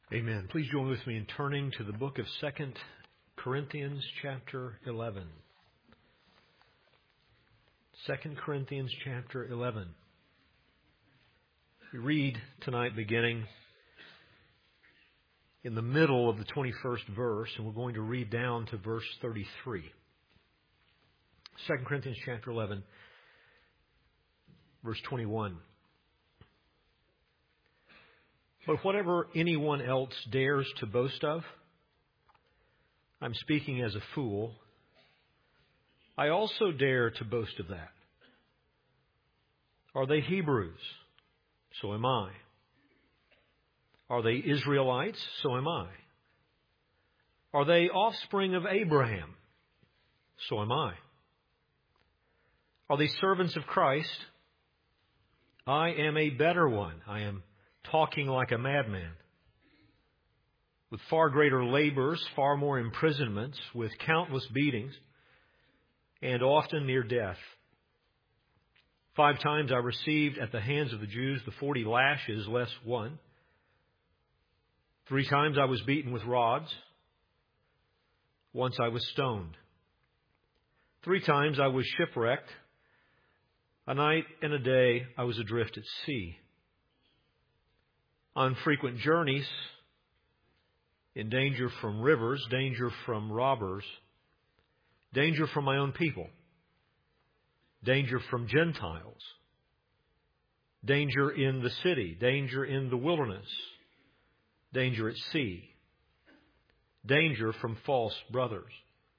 Amen. Please join with me in turning to the book of 2 Corinthians chapter 11. 2 Corinthians chapter 11. We read tonight beginning in the middle of the 21st verse, and we're going to read down to verse 33. 2 Corinthians chapter 11, verse 21. But whatever anyone else dares to boast of, I'm speaking as a fool, I also dare to boast of that. Are they Hebrews? So am I. Are they Israelites? So am I. Are they offspring of Abraham? So am I. Are they servants of Christ? I am a better one. I am talking like a madman, with far greater labors, far more imprisonments, with countless beatings, and often near death. 5 times I received at the hands of the Jews the 40 lashes less one. 3 times I was beaten with rods. Once I was stoned. 3 times I was shipwrecked. A night and a day I was adrift at sea. On frequent journeys, in danger from rivers, danger from robbers, danger from my own people, danger from Gentiles, danger in the city, danger in the wilderness, danger at sea, danger from false brothers.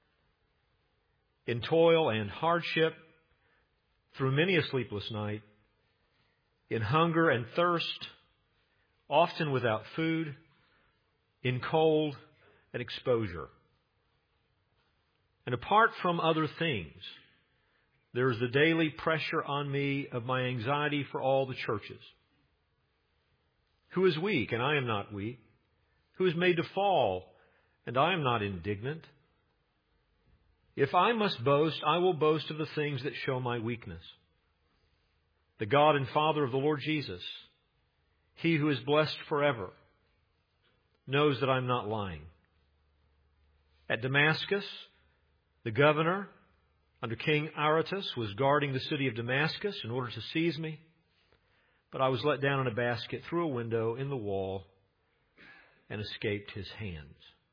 In toil and hardship, through many a sleepless night, in hunger and thirst, often without food, in cold and exposure. And apart from other things, there is the daily pressure on me of my anxiety for all the churches. Who is weak, and I am not weak? Who is made to fall, and I am not indignant? If I must boast, I will boast of the things that show my weakness. The God and Father of the Lord Jesus, He who is blessed forever, knows that I'm not lying. At Damascus, the governor under King Aretas was guarding the city of Damascus in order to seize me, but I was let down in a basket through a window in the wall and escaped his hands.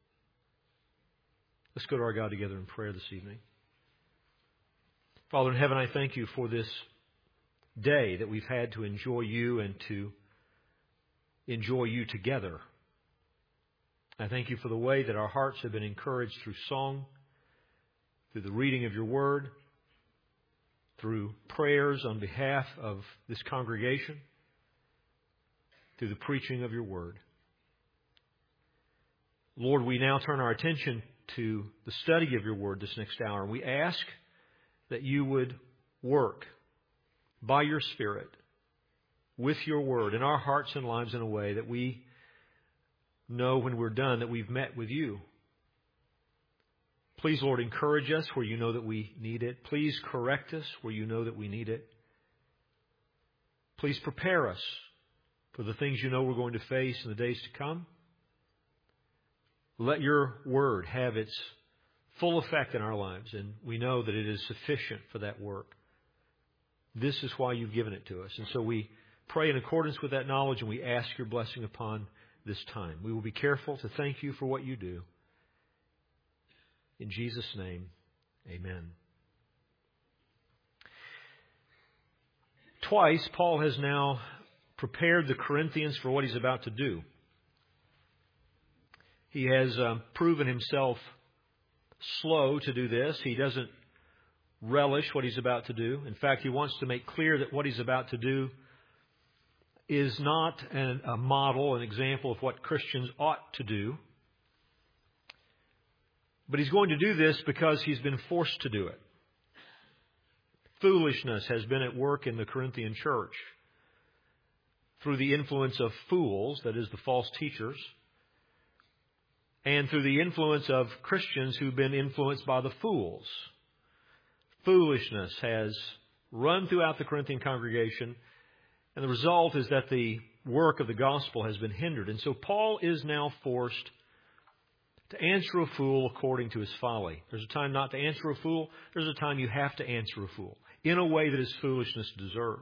Let's go to our God together in prayer this evening. Father in heaven, I thank you for this day that we've had to enjoy you and to enjoy you together. I thank you for the way that our hearts have been encouraged through song, through the reading of your word, through prayers on behalf of this congregation, through the preaching of your word. Lord, we now turn our attention to the study of your word this next hour, and we ask that you would work by your Spirit with your word in our hearts and lives in a way that we know when we're done that we've met with you. Please, Lord, encourage us where you know that we need it. Please correct us where you know that we need it. Please prepare us for the things you know we're going to face in the days to come. Let your word have its full effect in our lives, and we know that it is sufficient for that work. This is why you've given it to us. And so we pray in accordance with that knowledge, and we ask your blessing upon this time. We will be careful to thank you for what you do. In Jesus' name, amen. Twice, Paul has now prepared the Corinthians for what he's about to do. He has proven himself slow to do this. He doesn't relish what he's about to do. In fact, he wants to make clear that what he's about to do is not a model, an example of what Christians ought to do. But he's going to do this because he's been forced to do it. Foolishness has been at work in the Corinthian church through the influence of fools, that is, the false teachers, and through the influence of Christians who've been influenced by the fools. Foolishness has run throughout the Corinthian congregation, And the result is that the work of the gospel has been hindered. And so Paul is now forced to answer a fool according to his folly. There's a time not to answer a fool. There's a time you have to answer a fool in a way that his foolishness deserves.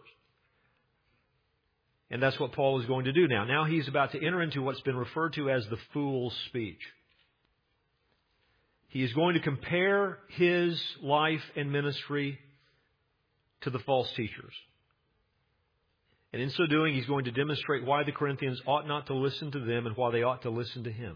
And that's what Paul is going to do now. Now he's about to enter into what's been referred to as the fool's speech. He is going to compare his life and ministry to the false teachers. And in so doing, he's going to demonstrate why the Corinthians ought not to listen to them and why they ought to listen to him.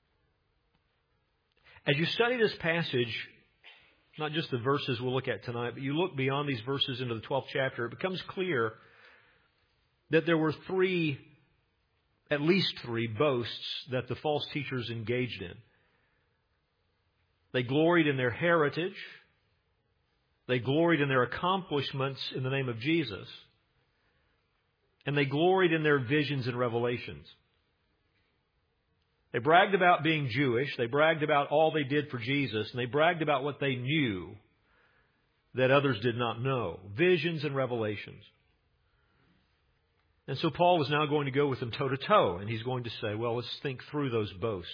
As you study this passage, not just the verses we'll look at tonight, but you look beyond these verses into the 12th chapter, it becomes clear that there were at least three boasts that the false teachers engaged in. They gloried in their heritage. They gloried in their accomplishments in the name of Jesus. And they gloried in their visions and revelations. They bragged about being Jewish. They bragged about all they did for Jesus. And they bragged about what they knew that others did not know. Visions and revelations. And so Paul was now going to go with them toe to toe. And he's going to say, well, let's think through those boasts.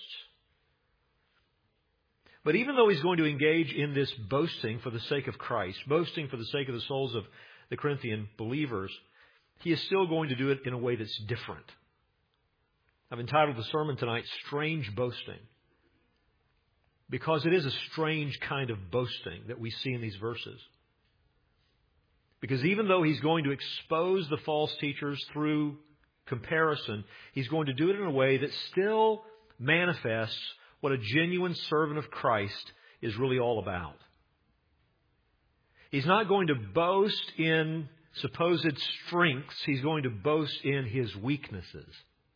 But even though he's going to engage in this boasting for the sake of Christ, boasting for the sake of the souls of the Corinthian believers, he is still going to do it in a way that's different. I've entitled the sermon tonight, Strange Boasting, because it is a strange kind of boasting that we see in these verses. Because even though he's going to expose the false teachers through comparison, he's going to do it in a way that still manifests what a genuine servant of Christ is really all about. He's not going to boast in supposed strengths. He's going to boast in his weaknesses.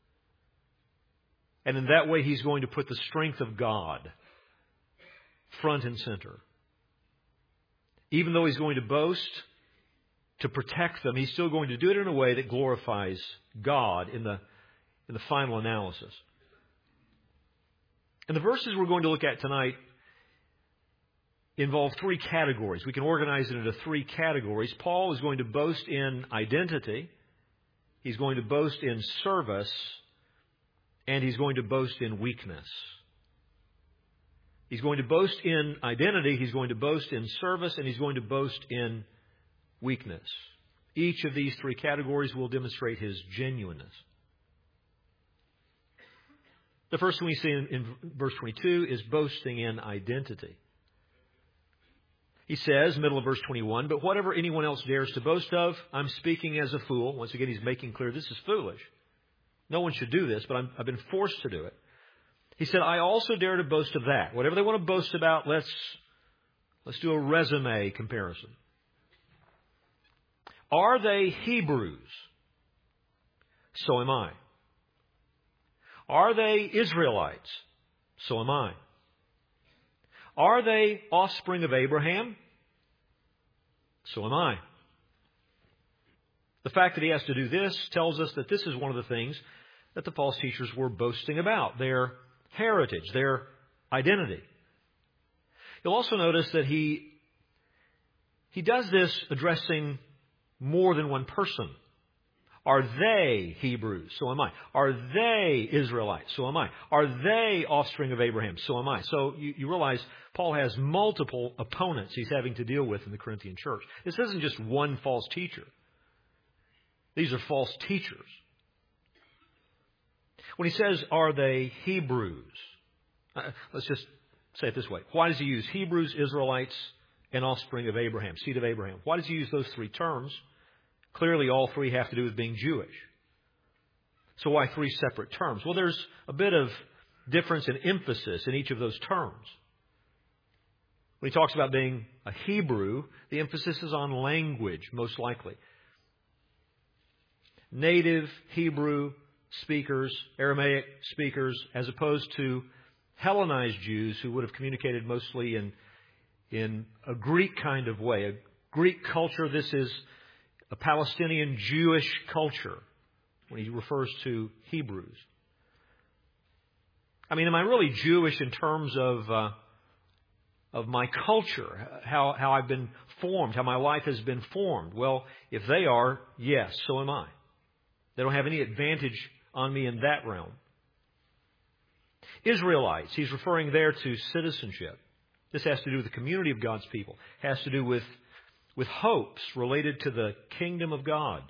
And in that way, he's going to put the strength of God front and center. Even though he's going to boast to protect them, he's still going to do it in a way that glorifies God in the final analysis. And the verses we're going to look at tonight involve three categories. We can organize it into three categories. Paul is going to boast in identity. He's going to boast in service. And he's going to boast in weakness. He's going to boast in identity. He's going to boast in service. And he's going to boast in weakness. Each of these three categories will demonstrate his genuineness. The first one we see in verse 22 is boasting in identity. He says, middle of verse 21, but whatever anyone else dares to boast of, I'm speaking as a fool. Once again, he's making clear this is foolish. No one should do this, but I've been forced to do it. He said, I also dare to boast of that. Whatever they want to boast about, let's do a resume comparison. Are they Hebrews? So am I. Are they Israelites? So am I. Are they offspring of Abraham? So am I. The fact that he has to do this tells us that this is one of the things that the false teachers were boasting about, their heritage, their identity. You'll also notice that he does this addressing more than one person. Are they Hebrews? So am I. Are they Israelites? So am I. Are they offspring of Abraham? So am I. So you realize Paul has multiple opponents he's having to deal with in the Corinthian church. This isn't just one false teacher. These are false teachers. When he says, are they Hebrews? Let's just say it this way. Why does he use Hebrews, Israelites, and offspring of Abraham, seed of Abraham? Why does he use those three terms? Clearly, all three have to do with being Jewish. So why three separate terms? Well, there's a bit of difference in emphasis in each of those terms. When he talks about being a Hebrew, the emphasis is on language, most likely. Native Hebrew speakers, Aramaic speakers, as opposed to Hellenized Jews who would have communicated mostly in a Greek kind of way. A Greek culture, this is a Palestinian Jewish culture when he refers to Hebrews. I mean, am I really Jewish in terms of my culture, how I've been formed, how my life has been formed? Well, if they are, yes, so am I. They don't have any advantage on me in that realm. Israelites, he's referring there to citizenship. This has to do with the community of God's people. It has to do with hopes related to the kingdom of God.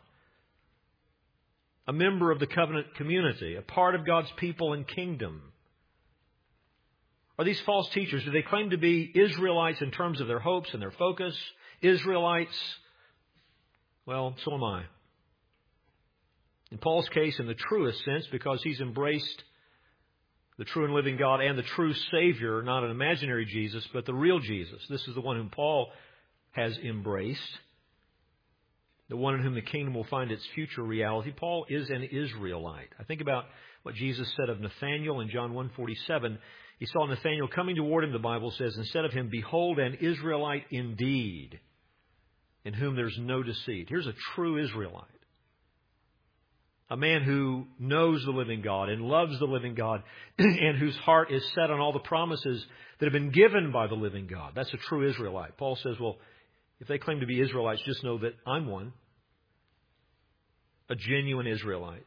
A member of the covenant community, a part of God's people and kingdom. Are these false teachers, do they claim to be Israelites in terms of their hopes and their focus? Israelites? Well, so am I. In Paul's case, in the truest sense, because he's embraced the true and living God and the true Savior, not an imaginary Jesus, but the real Jesus. This is the one whom Paul has embraced, the one in whom the kingdom will find its future reality. Paul is an Israelite. I think about what Jesus said of Nathanael in John 1:47. He saw Nathanael coming toward him, the Bible says, instead of him, behold, an Israelite indeed, in whom there's no deceit. Here's a true Israelite. A man who knows the living God and loves the living God and whose heart is set on all the promises that have been given by the living God. That's a true Israelite. Paul says, well, if they claim to be Israelites, just know that I'm one. A genuine Israelite.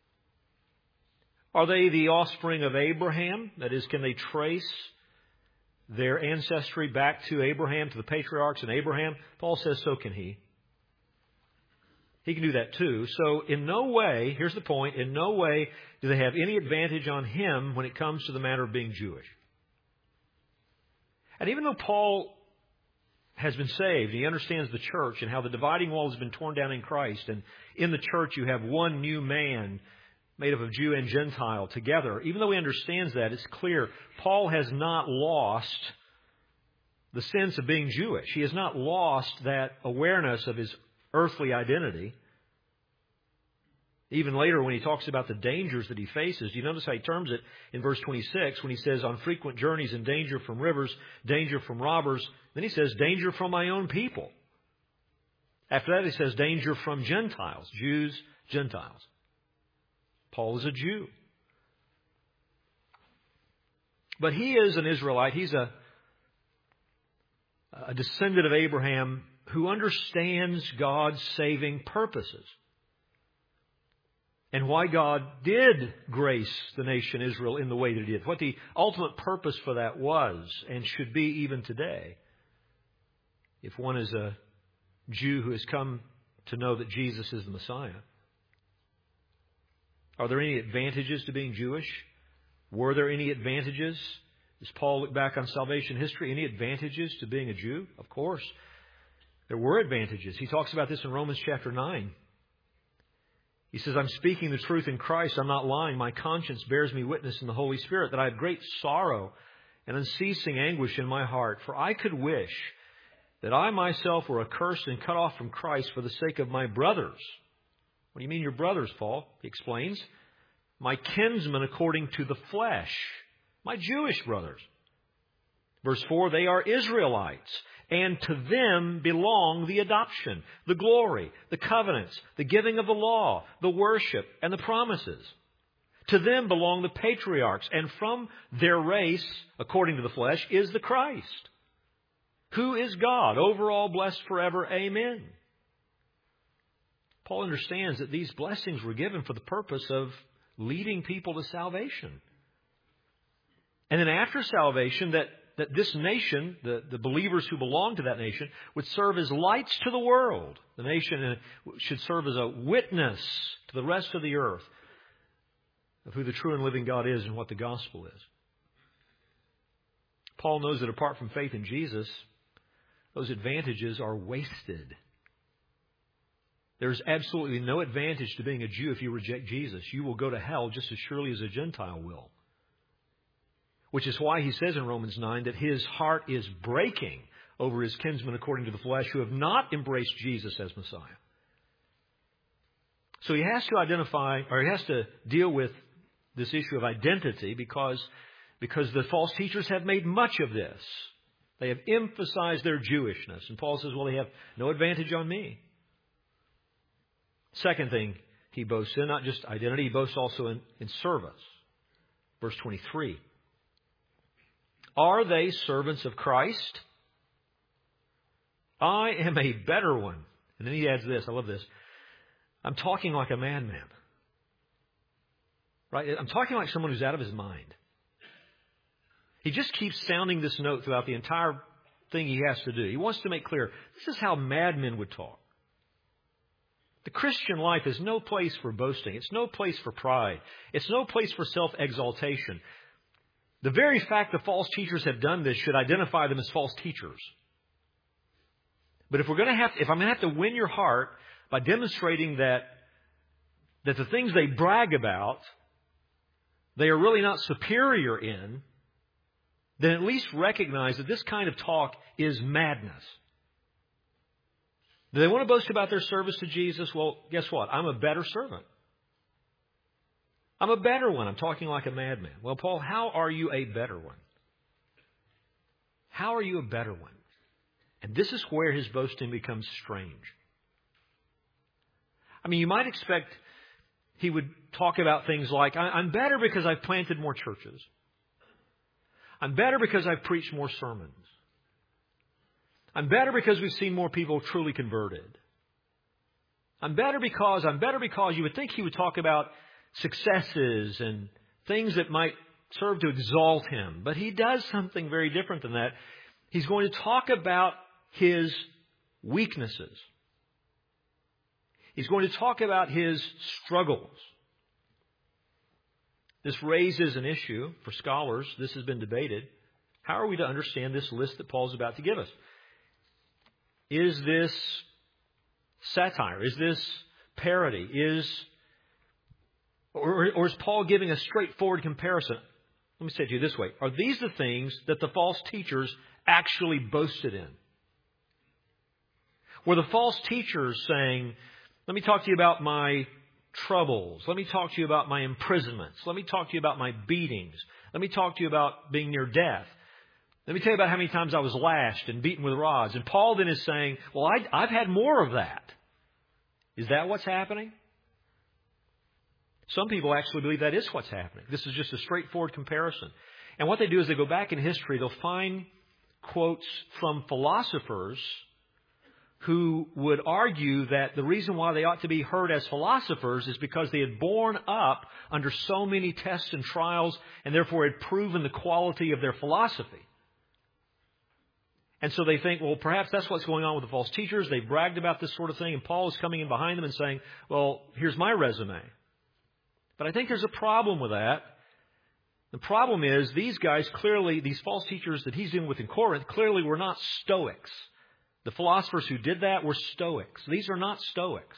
Are they the offspring of Abraham? That is, can they trace their ancestry back to Abraham, to the patriarchs and Abraham? Paul says, so can he. He can do that too. So in no way, here's the point, in no way do they have any advantage on him when it comes to the matter of being Jewish. And even though Paul has been saved, he understands the church and how the dividing wall has been torn down in Christ. And in the church you have one new man made up of Jew and Gentile together. Even though he understands that, it's clear Paul has not lost the sense of being Jewish. He has not lost that awareness of his earthly identity. Even later when he talks about the dangers that he faces, do you notice how he terms it in verse 26 when he says, on frequent journeys and danger from rivers, danger from robbers. Then he says, danger from my own people. After that he says, danger from Gentiles, Jews, Gentiles. Paul is a Jew. But he is an Israelite. He's a descendant of Abraham who understands God's saving purposes and why God did grace the nation Israel in the way that He did, what the ultimate purpose for that was and should be even today. If one is a Jew who has come to know that Jesus is the Messiah. Are there any advantages to being Jewish? Were there any advantages? Does Paul look back on salvation history? Any advantages to being a Jew? Of course. There were advantages. He talks about this in Romans chapter 9. He says, I'm speaking the truth in Christ. I'm not lying. My conscience bears me witness in the Holy Spirit that I have great sorrow and unceasing anguish in my heart. For I could wish that I myself were accursed and cut off from Christ for the sake of my brothers. What do you mean your brothers, Paul? He explains. My kinsmen according to the flesh. My Jewish brothers. Verse 4, they are Israelites. And to them belong the adoption, the glory, the covenants, the giving of the law, the worship, and the promises. To them belong the patriarchs, and from their race, according to the flesh, is the Christ, who is God, over all blessed forever. Amen. Paul understands that these blessings were given for the purpose of leading people to salvation. And then after salvation, that this nation, the believers who belong to that nation, would serve as lights to the world. The nation should serve as a witness to the rest of the earth of who the true and living God is and what the gospel is. Paul knows that apart from faith in Jesus, those advantages are wasted. There's absolutely no advantage to being a Jew if you reject Jesus. You will go to hell just as surely as a Gentile will. Which is why he says in Romans 9 that his heart is breaking over his kinsmen according to the flesh who have not embraced Jesus as Messiah. So he has to identify, or he has to deal with this issue of identity because the false teachers have made much of this. They have emphasized their Jewishness. And Paul says, well, they have no advantage on me. Second thing he boasts in, not just identity, he boasts also in service. Verse 23. Are they servants of Christ? I am a better one. And then he adds this, I love this. I'm talking like a madman. Right? I'm talking like someone who's out of his mind. He just keeps sounding this note throughout the entire thing he has to do. He wants to make clear, this is how madmen would talk. The Christian life is no place for boasting. It's no place for pride. It's no place for self-exaltation. The very fact that false teachers have done this should identify them as false teachers. But if I'm going to have to win your heart by demonstrating that the things they brag about, they are really not superior in, then at least recognize that this kind of talk is madness. Do they want to boast about their service to Jesus? Well, guess what? I'm a better servant. I'm a better one. I'm talking like a madman. Well, Paul, how are you a better one? How are you a better one? And this is where his boasting becomes strange. I mean, you might expect he would talk about things like, I'm better because I've planted more churches. I'm better because I've preached more sermons. I'm better because we've seen more people truly converted. I'm better because you would think he would talk about successes and things that might serve to exalt him. But he does something very different than that. He's going to talk about his weaknesses. He's going to talk about his struggles. This raises an issue for scholars. This has been debated. How are we to understand this list that Paul's about to give us? Is this satire? Is this parody? Or is Paul giving a straightforward comparison? Let me say it to you this way. Are these the things that the false teachers actually boasted in? Were the false teachers saying, let me talk to you about my troubles. Let me talk to you about my imprisonments. Let me talk to you about my beatings. Let me talk to you about being near death. Let me tell you about how many times I was lashed and beaten with rods. And Paul then is saying, well, I've had more of that. Is that what's happening? Some people actually believe that is what's happening. This is just a straightforward comparison. And what they do is they go back in history. They'll find quotes from philosophers who would argue that the reason why they ought to be heard as philosophers is because they had borne up under so many tests and trials and therefore had proven the quality of their philosophy. And so they think, well, perhaps that's what's going on with the false teachers. They bragged about this sort of thing, and Paul is coming in behind them and saying, well, here's my resume. But I think there's a problem with that. The problem is these guys clearly, these false teachers that he's dealing with in Corinth, clearly were not Stoics. The philosophers who did that were Stoics. These are not Stoics.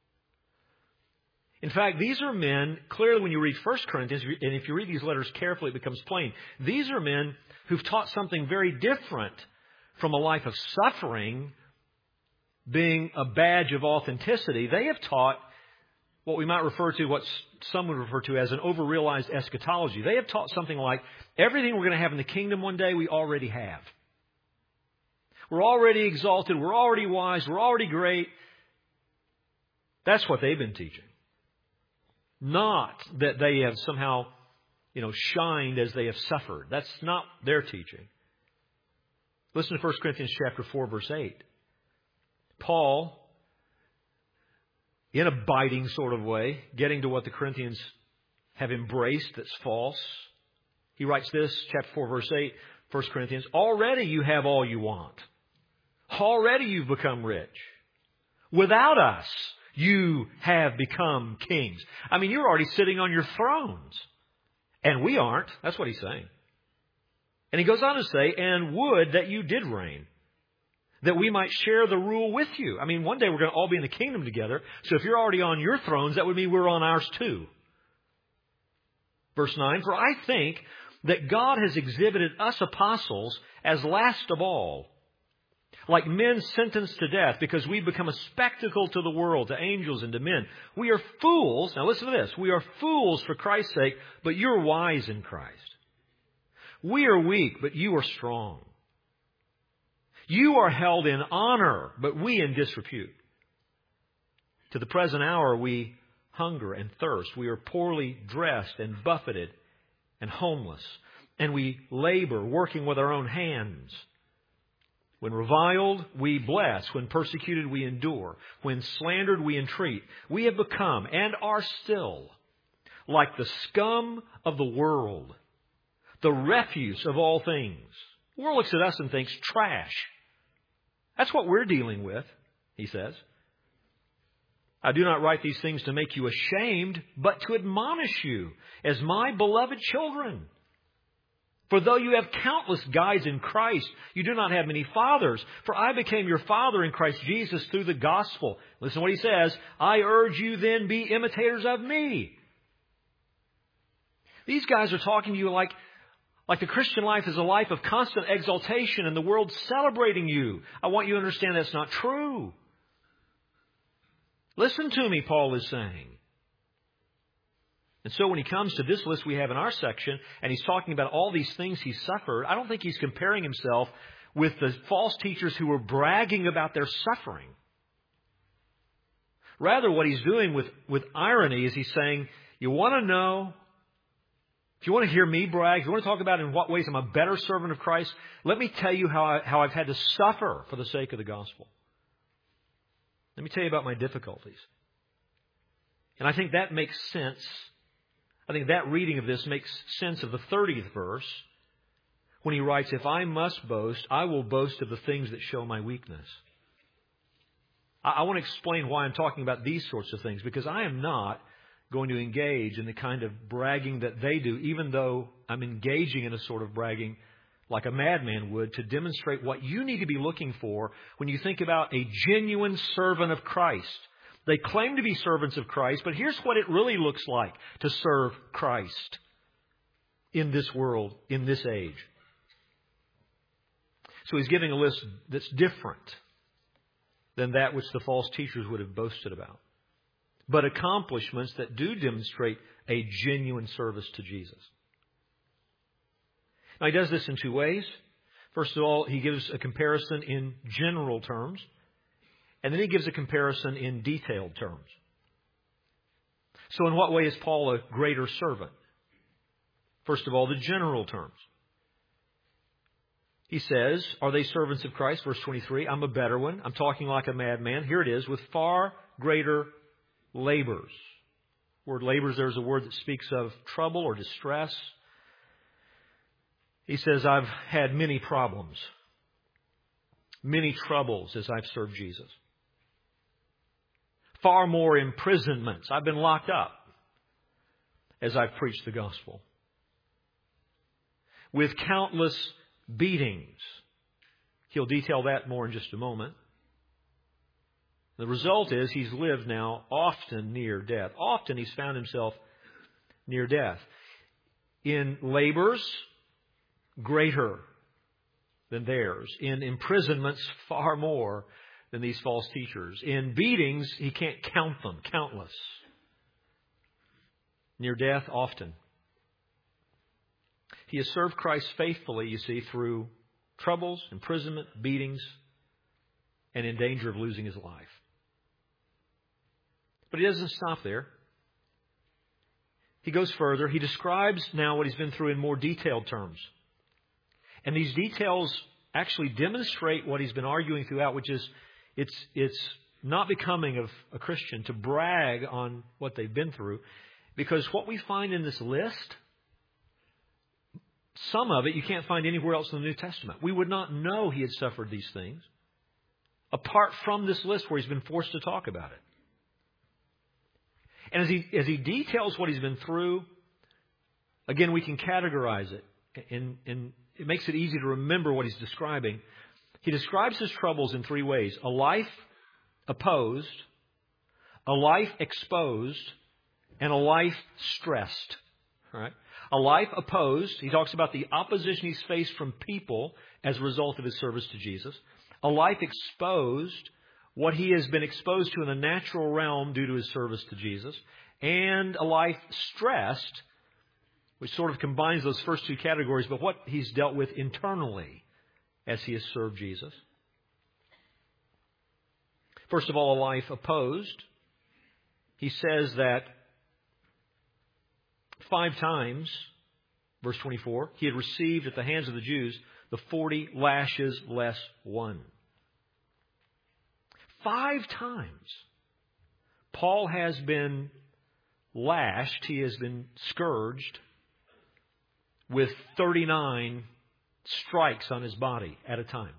In fact, these are men, clearly when you read 1 Corinthians, and if you read these letters carefully, it becomes plain. These are men who've taught something very different from a life of suffering being a badge of authenticity. They have taught what we might refer to, what some would refer to as an overrealized eschatology. They have taught something like, everything we're going to have in the kingdom one day, we already have. We're already exalted. We're already wise. We're already great. That's what they've been teaching. Not that they have somehow, shined as they have suffered. That's not their teaching. Listen to 1 Corinthians chapter 4, verse 8. Paul, in a biting sort of way, getting to what the Corinthians have embraced that's false. He writes this, chapter 4, verse 8, 1 Corinthians, already you have all you want. Already you've become rich. Without us, you have become kings. I mean, you're already sitting on your thrones. And we aren't. That's what he's saying. And he goes on to say, and would that you did reign, that we might share the rule with you. I mean, one day we're going to all be in the kingdom together. So if you're already on your thrones, that would mean we're on ours too. Verse 9, for I think that God has exhibited us apostles as last of all, like men sentenced to death, because we've become a spectacle to the world, to angels and to men. We are fools. Now listen to this. We are fools for Christ's sake, but you're wise in Christ. We are weak, but you are strong. You are held in honor, but we in disrepute. To the present hour we hunger and thirst. We are poorly dressed and buffeted and homeless. And we labor, working with our own hands. When reviled, we bless. When persecuted, we endure. When slandered, we entreat. We have become and are still like the scum of the world, the refuse of all things. The world looks at us and thinks, trash. That's what we're dealing with, he says. I do not write these things to make you ashamed, but to admonish you as my beloved children. For though you have countless guides in Christ, you do not have many fathers. For I became your father in Christ Jesus through the gospel. Listen to what he says. I urge you then be imitators of me. These guys are talking to you like the Christian life is a life of constant exaltation and the world celebrating you. I want you to understand that's not true. Listen to me, Paul is saying. And so when he comes to this list we have in our section, and he's talking about all these things he suffered, I don't think he's comparing himself with the false teachers who were bragging about their suffering. Rather, what he's doing with irony is he's saying, you want to know, if you want to hear me brag, if you want to talk about in what ways I'm a better servant of Christ, let me tell you how I've had to suffer for the sake of the gospel. Let me tell you about my difficulties. And I think that makes sense. I think that reading of this makes sense of the 30th verse when he writes, if I must boast, I will boast of the things that show my weakness. I want to explain why I'm talking about these sorts of things, because I am not going to engage in the kind of bragging that they do, even though I'm engaging in a sort of bragging like a madman would to demonstrate what you need to be looking for when you think about a genuine servant of Christ. They claim to be servants of Christ, but here's what it really looks like to serve Christ in this world, in this age. So he's giving a list that's different than that which the false teachers would have boasted about, but accomplishments that do demonstrate a genuine service to Jesus. Now, he does this in two ways. First of all, he gives a comparison in general terms, and then he gives a comparison in detailed terms. So in what way is Paul a greater servant? First of all, the general terms. He says, are they servants of Christ? Verse 23, I'm a better one. I'm talking like a madman. Here it is, with far greater labors. The word labors, there's a word that speaks of trouble or distress. He says, I've had many problems, many troubles as I've served Jesus. Far more imprisonments. I've been locked up as I've preached the gospel. With countless beatings. He'll detail that more in just a moment. The result is he's lived now often near death. Often he's found himself near death. In labors greater than theirs. In imprisonments far more than these false teachers. In beatings, he can't count them. Countless. Near death often. He has served Christ faithfully, you see, through troubles, imprisonment, beatings, and in danger of losing his life. But he doesn't stop there. He goes further. He describes now what he's been through in more detailed terms. And these details actually demonstrate what he's been arguing throughout, which is it's not becoming of a Christian to brag on what they've been through. Because what we find in this list, some of it you can't find anywhere else in the New Testament. We would not know he had suffered these things apart from this list where he's been forced to talk about it. And as he details what he's been through, again, we can categorize it. And it makes it easy to remember what he's describing. He describes his troubles in three ways. A life opposed, a life exposed, and a life stressed. All right? A life opposed. He talks about the opposition he's faced from people as a result of his service to Jesus. A life exposed, what he has been exposed to in the natural realm due to his service to Jesus. And a life stressed, which sort of combines those first two categories, but what he's dealt with internally as he has served Jesus. First of all, a life opposed. He says that 5 times, verse 24, he had received at the hands of the Jews the 40 lashes less one. 5 times Paul has been lashed, he has been scourged with 39 strikes on his body at a time.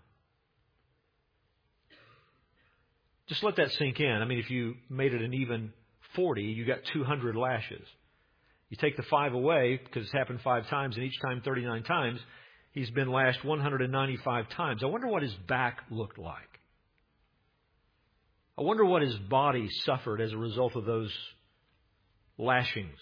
Just let that sink in. I mean, if you made it an even 40, you got 200 lashes. You take the 5 away, because it's happened 5 times, and each time 39 times, he's been lashed 195 times. I wonder what his back looked like. I wonder what his body suffered as a result of those lashings.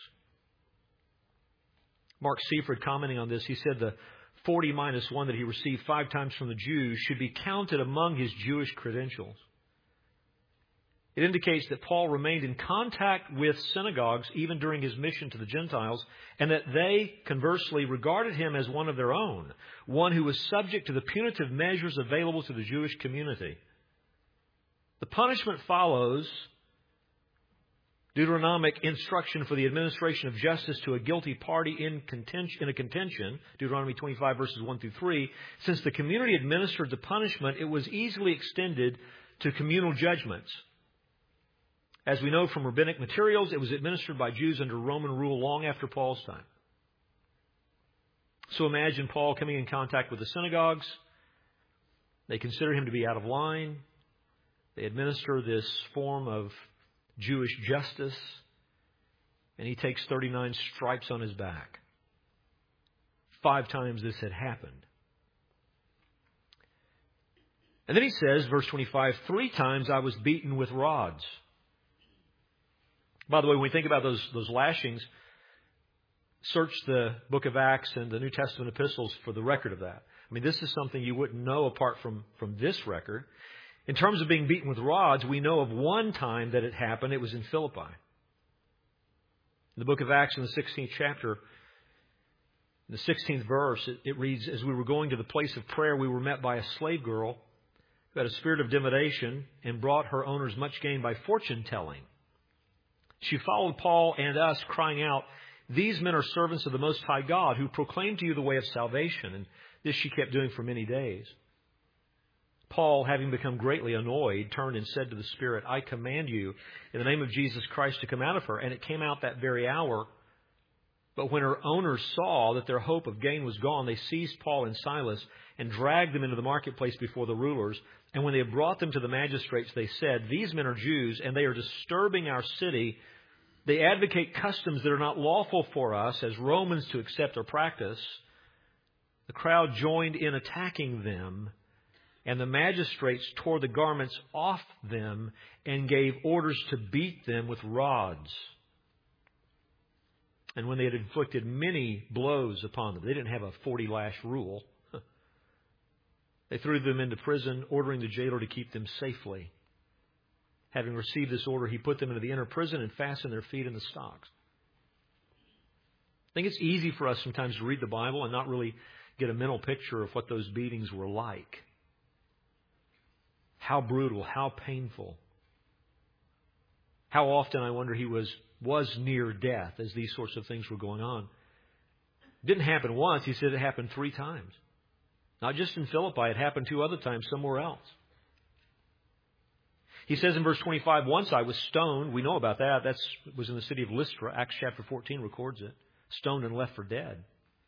Mark Seifert, commenting on this, he said the 40 minus 1 that he received 5 times from the Jews should be counted among his Jewish credentials. It indicates that Paul remained in contact with synagogues even during his mission to the Gentiles, and that they, conversely, regarded him as one of their own, one who was subject to the punitive measures available to the Jewish community. The punishment follows Deuteronomic instruction for the administration of justice to a guilty party in a contention, Deuteronomy 25 verses 1 through 3. Since the community administered the punishment, it was easily extended to communal judgments. As we know from rabbinic materials, it was administered by Jews under Roman rule long after Paul's time. So imagine Paul coming in contact with the synagogues. They consider him to be out of line. They administer this form of Jewish justice, and he takes 39 stripes on his back. 5 times this had happened. And then he says, verse 25, 3 times I was beaten with rods. By the way, when we think about those lashings, search the book of Acts and the New Testament epistles for the record of that. I mean, this is something you wouldn't know apart from this record. In terms of being beaten with rods, we know of one time that it happened. It was in Philippi. In the book of Acts, in the 16th chapter, in the 16th verse, it reads, as we were going to the place of prayer, we were met by a slave girl who had a spirit of divination and brought her owners much gain by fortune telling. She followed Paul and us, crying out, "These men are servants of the Most High God, who proclaim to you the way of salvation." And this she kept doing for many days. Paul, having become greatly annoyed, turned and said to the Spirit, "I command you, in the name of Jesus Christ, to come out of her." And it came out that very hour. But when her owners saw that their hope of gain was gone, they seized Paul and Silas and dragged them into the marketplace before the rulers. And when they had brought them to the magistrates, they said, "These men are Jews, and they are disturbing our city. They advocate customs that are not lawful for us as Romans to accept or practice." The crowd joined in attacking them, and the magistrates tore the garments off them and gave orders to beat them with rods. And when they had inflicted many blows upon them, they didn't have a 40-lash rule. They threw them into prison, ordering the jailer to keep them safely. Having received this order, he put them into the inner prison and fastened their feet in the stocks. I think it's easy for us sometimes to read the Bible and not really get a mental picture of what those beatings were like. How brutal, how painful. How often, I wonder, he was near death as these sorts of things were going on. It didn't happen once. He said it happened 3 times. Not just in Philippi, it happened 2 other times somewhere else. He says in verse 25, "Once I was stoned." We know about that. That was in the city of Lystra. Acts chapter 14 records it. Stoned and left for dead.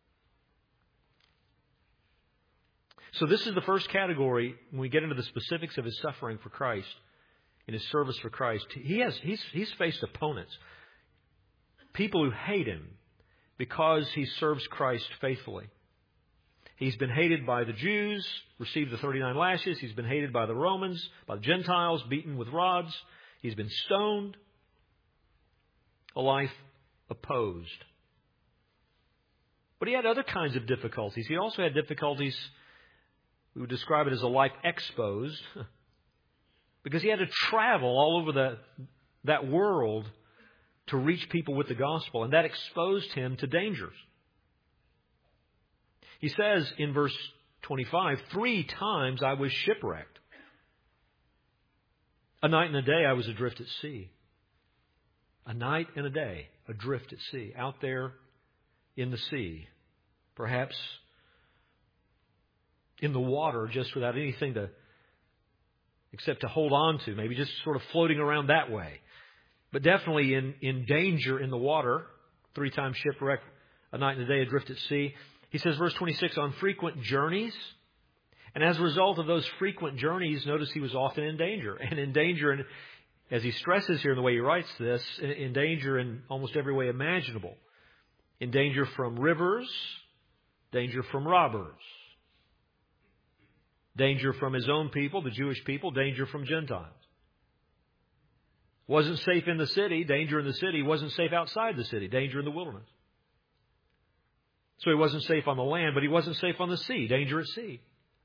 So this is the first category when we get into the specifics of his suffering for Christ, in his service for Christ. He's faced opponents. People who hate him because he serves Christ faithfully. He's been hated by the Jews, received the 39 lashes. He's been hated by the Romans, by the Gentiles, beaten with rods. He's been stoned. A life opposed. But he had other kinds of difficulties. He also had difficulties, we would describe it as a life exposed, because he had to travel all over that world to reach people with the gospel, and that exposed him to dangers. He says in verse 25, 3 times I was shipwrecked. A night and a day I was adrift at sea. A night and a day adrift at sea, out there in the sea, perhaps in the water, just without anything except to hold on to, maybe just sort of floating around that way. but definitely in danger in the water. 3 times shipwreck, a night and a day adrift at sea. He says, verse 26, on frequent journeys. And as a result of those frequent journeys, notice he was often in danger. And in danger, and as he stresses here in the way he writes this, in danger in almost every way imaginable. In danger from rivers, danger from robbers. Danger from his own people, the Jewish people, danger from Gentiles. Wasn't safe in the city, danger in the city. Wasn't safe outside the city, danger in the wilderness. So he wasn't safe on the land, but he wasn't safe on the sea, danger at sea.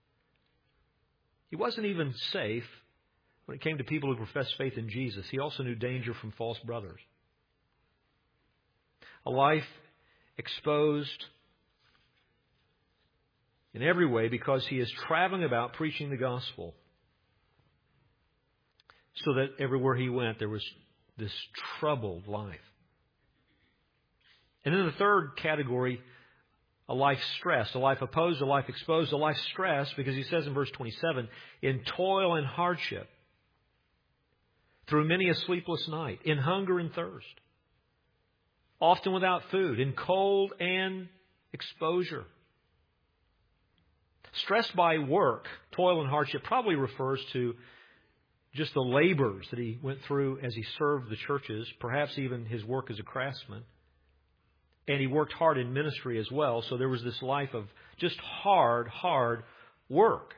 He wasn't even safe when it came to people who professed faith in Jesus. He also knew danger from false brothers. A life exposed in every way because he is traveling about preaching the gospel. So that everywhere he went, there was this troubled life. And then the third category, a life stressed, a life opposed, a life exposed, a life stressed, because he says in verse 27, in toil and hardship, through many a sleepless night, in hunger and thirst, often without food, in cold and exposure. Stressed by work, toil and hardship probably refers to just the labors that he went through as he served the churches, perhaps even his work as a craftsman. And he worked hard in ministry as well, so there was this life of just hard work.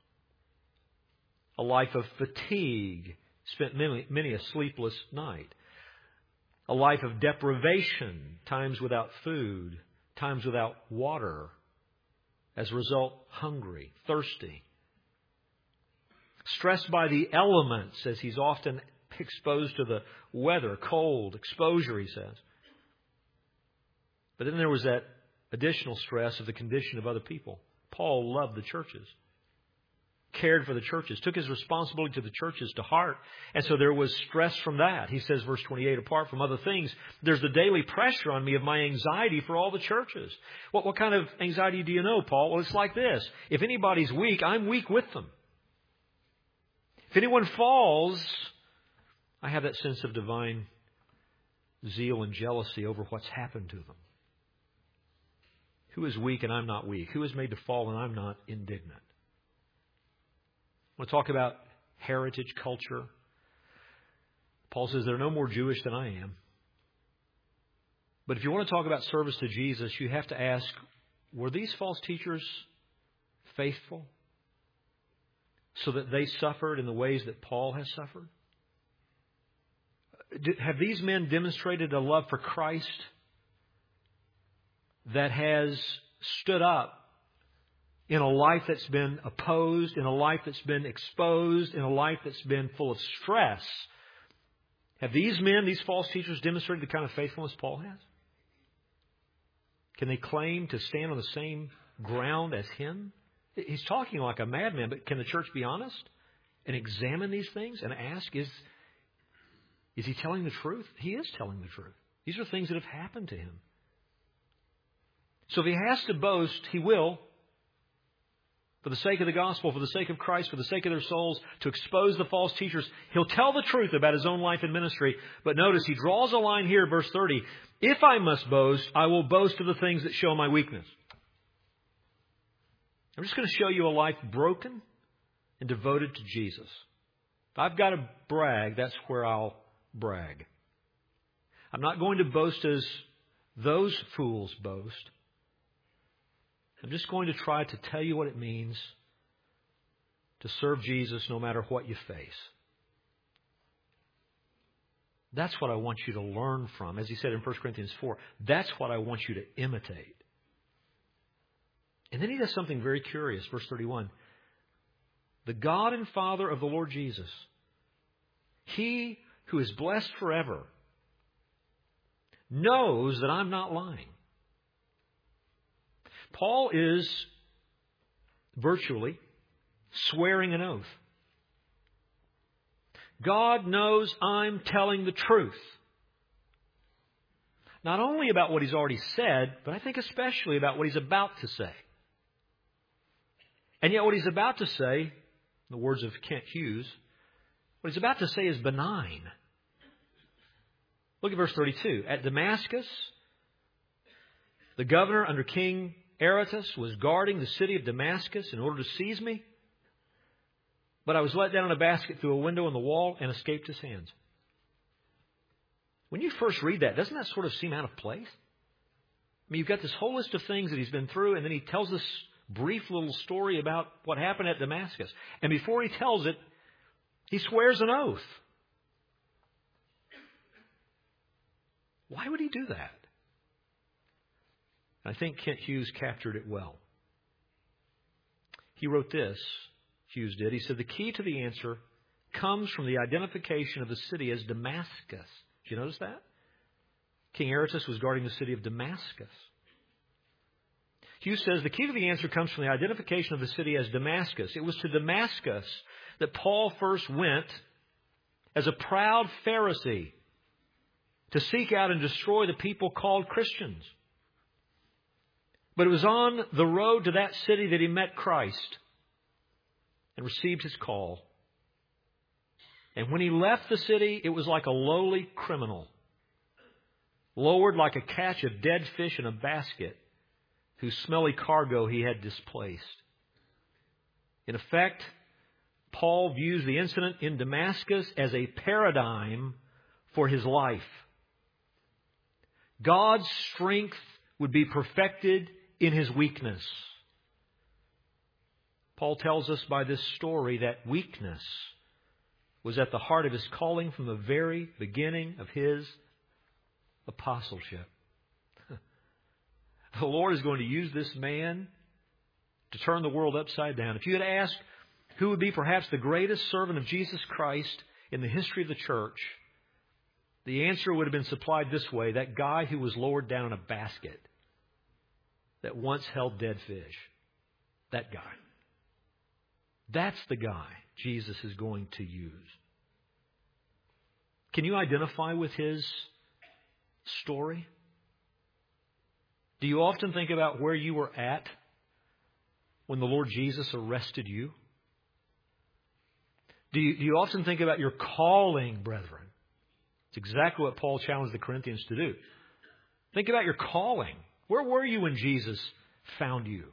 A life of fatigue, spent many a sleepless night. A life of deprivation, times without food, times without water. As a result, hungry, thirsty. Stressed by the elements, as he's often exposed to the weather, cold, exposure, he says. But then there was that additional stress of the condition of other people. Paul loved the churches, cared for the churches, took his responsibility to the churches to heart. And so there was stress from that. He says, verse 28, apart from other things, there's the daily pressure on me of my anxiety for all the churches. What kind of anxiety do you know, Paul? Well, it's like this. If anybody's weak, I'm weak with them. If anyone falls, I have that sense of divine zeal and jealousy over what's happened to them. Who is weak and I'm not weak? Who is made to fall and I'm not indignant? I want to talk about heritage culture. Paul says they're no more Jewish than I am. But if you want to talk about service to Jesus, you have to ask, were these false teachers faithful so that they suffered in the ways that Paul has suffered? Have these men demonstrated a love for Christ that has stood up in a life that's been opposed, in a life that's been exposed, in a life that's been full of stress? Have these men, these false teachers, demonstrated the kind of faithfulness Paul has? Can they claim to stand on the same ground as him? He's talking like a madman, but can the church be honest and examine these things and ask, is he telling the truth? He is telling the truth. These are things that have happened to him. So if he has to boast, he will, for the sake of the gospel, for the sake of Christ, for the sake of their souls, to expose the false teachers. He'll tell the truth about his own life and ministry. But notice, he draws a line here, verse 30. If I must boast, I will boast of the things that show my weakness. I'm just going to show you a life broken and devoted to Jesus. If I've got to brag, that's where I'll brag. I'm not going to boast as those fools boast. I'm just going to try to tell you what it means to serve Jesus no matter what you face. That's what I want you to learn from. As he said in 1 Corinthians 4, that's what I want you to imitate. And then he does something very curious. Verse 31. The God and Father of the Lord Jesus, He who is blessed forever, knows that I'm not lying. Paul is virtually swearing an oath. God knows I'm telling the truth. Not only about what he's already said, but I think especially about what he's about to say. And yet what he's about to say, in the words of Kent Hughes, what he's about to say is benign. Look at verse 32. At Damascus, the governor under King Aretas was guarding the city of Damascus in order to seize me. But I was let down in a basket through a window in the wall and escaped his hands. When you first read that, doesn't that sort of seem out of place? I mean, you've got this whole list of things that he's been through, and then he tells this brief little story about what happened at Damascus. And before he tells it, he swears an oath. Why would he do that? I think Kent Hughes captured it well. He wrote this, Hughes did. He said, the key to the answer comes from the identification of the city as Damascus. Did you notice that? King Aretas was guarding the city of Damascus. Hughes says the key to the answer comes from the identification of the city as Damascus. It was to Damascus that Paul first went as a proud Pharisee to seek out and destroy the people called Christians. But it was on the road to that city that he met Christ and received his call. And when he left the city, it was like a lowly criminal, lowered like a catch of dead fish in a basket, whose smelly cargo he had displaced. In effect, Paul views the incident in Damascus as a paradigm for his life. God's strength would be perfected in his weakness. Paul tells us by this story that weakness was at the heart of his calling from the very beginning of his apostleship. The Lord is going to use this man to turn the world upside down. If you had asked who would be perhaps the greatest servant of Jesus Christ in the history of the church, the answer would have been supplied this way: that guy who was lowered down in a basket that once held dead fish. That guy. That's the guy Jesus is going to use. Can you identify with his story? Do you often think about where you were at when the Lord Jesus arrested you? Do you often think about your calling, brethren? It's exactly what Paul challenged the Corinthians to do. Think about your calling. Where were you when Jesus found you?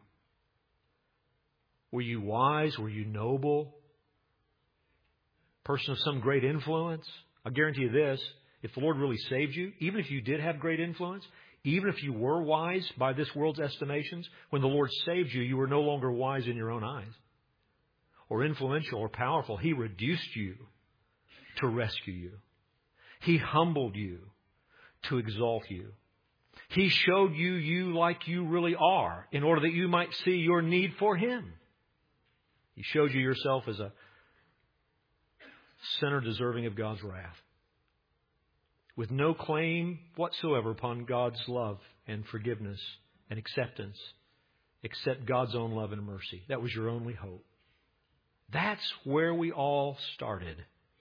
Were you wise? Were you noble? Person of some great influence? I'll guarantee you this: if the Lord really saved you, even if you did have great influence, even if you were wise by this world's estimations, when the Lord saved you, you were no longer wise in your own eyes, or influential or powerful. He reduced you to rescue you. He humbled you to exalt you. He showed you like you really are in order that you might see your need for Him. He showed you yourself as a sinner deserving of God's wrath, with no claim whatsoever upon God's love and forgiveness and acceptance, except God's own love and mercy. That was your only hope. That's where we all started.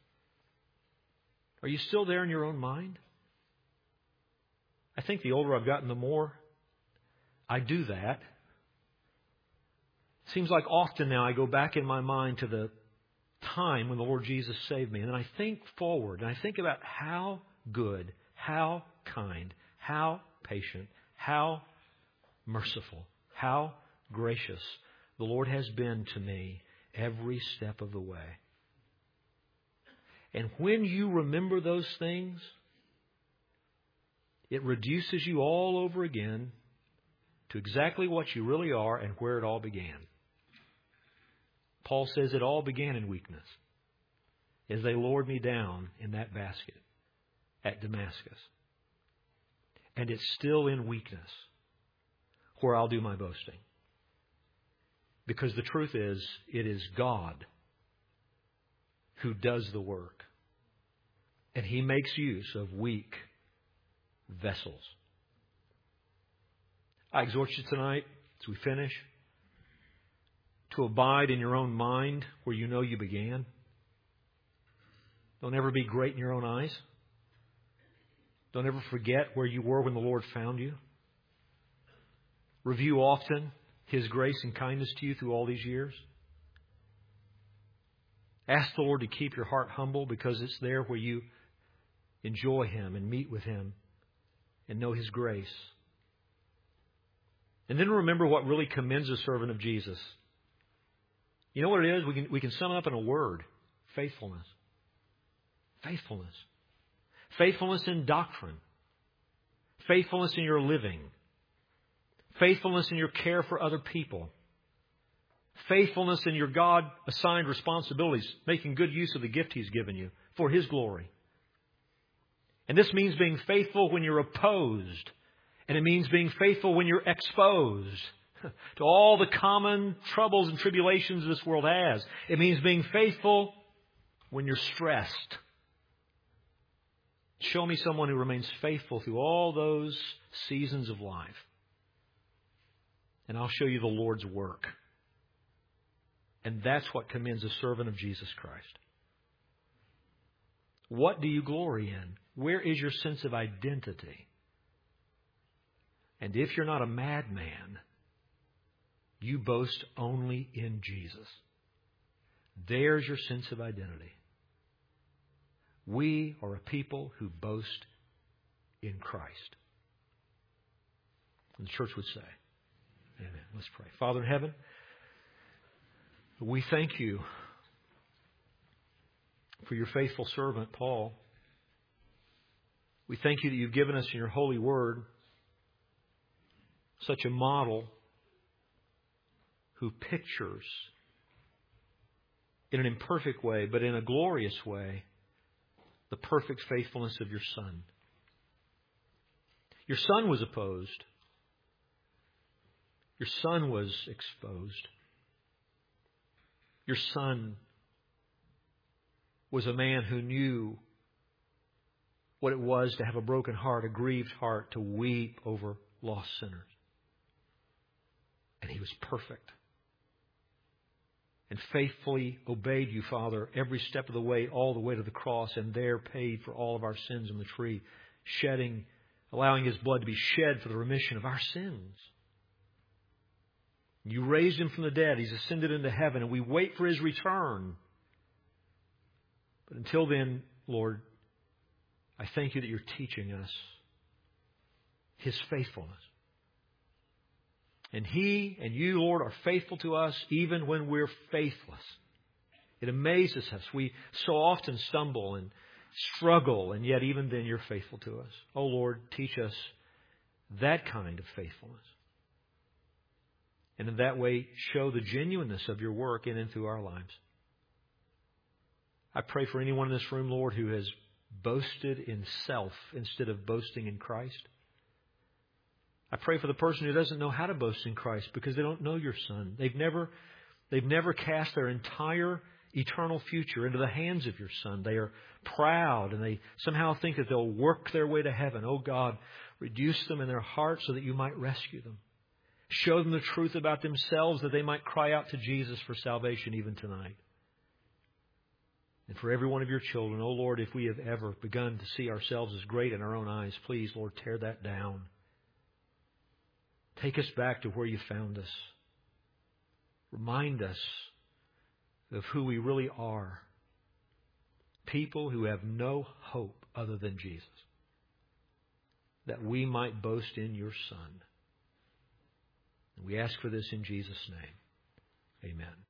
Are you still there in your own mind? I think the older I've gotten, the more I do that. It seems like often now I go back in my mind to the time when the Lord Jesus saved me, and then I think forward, and I think about how good, how kind, how patient, how merciful, how gracious the Lord has been to me every step of the way. And when you remember those things, it reduces you all over again to exactly what you really are and where it all began. Paul says it all began in weakness, as they lowered me down in that basket at Damascus. And it's still in weakness where I'll do my boasting. Because the truth is, it is God who does the work. And He makes use of weak vessels. I exhort you tonight, as we finish, to abide in your own mind where you know you began. Don't ever be great in your own eyes. Don't ever forget where you were when the Lord found you. Review often His grace and kindness to you through all these years. Ask the Lord to keep your heart humble, because it's there where you enjoy Him and meet with Him and know His grace. And then remember what really commends a servant of Jesus. You know what it is? We can sum it up in a word. Faithfulness. Faithfulness. Faithfulness in doctrine. Faithfulness in your living. Faithfulness in your care for other people. Faithfulness in your God-assigned responsibilities, making good use of the gift He's given you for His glory. And this means being faithful when you're opposed. And it means being faithful when you're exposed to all the common troubles and tribulations this world has. It means being faithful when you're stressed. Show me someone who remains faithful through all those seasons of life. And I'll show you the Lord's work. And that's what commends a servant of Jesus Christ. What do you glory in? Where is your sense of identity? And if you're not a madman, you boast only in Jesus. There's your sense of identity. We are a people who boast in Christ. And the church would say, amen. Let's pray. Father in heaven, we thank You for Your faithful servant, Paul. We thank You that You've given us in Your holy word such a model who pictures in an imperfect way, but in a glorious way, the perfect faithfulness of Your Son. Your Son was opposed. Your Son was exposed. Your Son was a man who knew what it was to have a broken heart, a grieved heart, to weep over lost sinners. And He was perfect. And faithfully obeyed You, Father, every step of the way, all the way to the cross, and there paid for all of our sins on the tree, allowing His blood to be shed for the remission of our sins. You raised Him from the dead. He's ascended into heaven, and we wait for His return. But until then, Lord, I thank You that You're teaching us His faithfulness. And He and You, Lord, are faithful to us even when we're faithless. It amazes us. We so often stumble and struggle, and yet even then You're faithful to us. Oh, Lord, teach us that kind of faithfulness. And in that way, show the genuineness of Your work in and through our lives. I pray for anyone in this room, Lord, who has boasted in self instead of boasting in Christ. I pray for the person who doesn't know how to boast in Christ because they don't know Your Son. They've never cast their entire eternal future into the hands of Your Son. They are proud and they somehow think that they'll work their way to heaven. Oh God, reduce them in their hearts so that You might rescue them. Show them the truth about themselves that they might cry out to Jesus for salvation even tonight. And for every one of Your children, oh Lord, if we have ever begun to see ourselves as great in our own eyes, please, Lord, tear that down. Take us back to where You found us. Remind us of who we really are. People who have no hope other than Jesus. That we might boast in Your Son. And we ask for this in Jesus' name. Amen.